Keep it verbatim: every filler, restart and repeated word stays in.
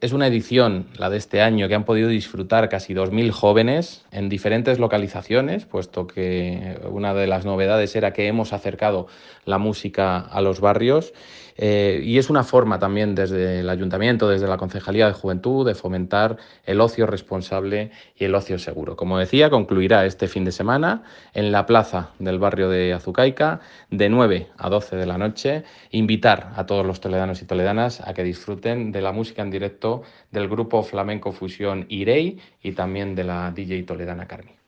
Es una edición, la de este año, que han podido disfrutar casi dos mil jóvenes en diferentes localizaciones, puesto que una de las novedades era que hemos acercado la música a los barrios. Eh, y es una forma también desde el Ayuntamiento, desde la Concejalía de Juventud, de fomentar el ocio responsable y el ocio seguro. Como decía, concluirá este fin de semana en la plaza del barrio de Azucaica de nueve a doce de la noche. Invitar a todos los toledanos y toledanas a que disfruten de la música en directo del grupo flamenco fusión Irei y también de la D J toledana Carmi.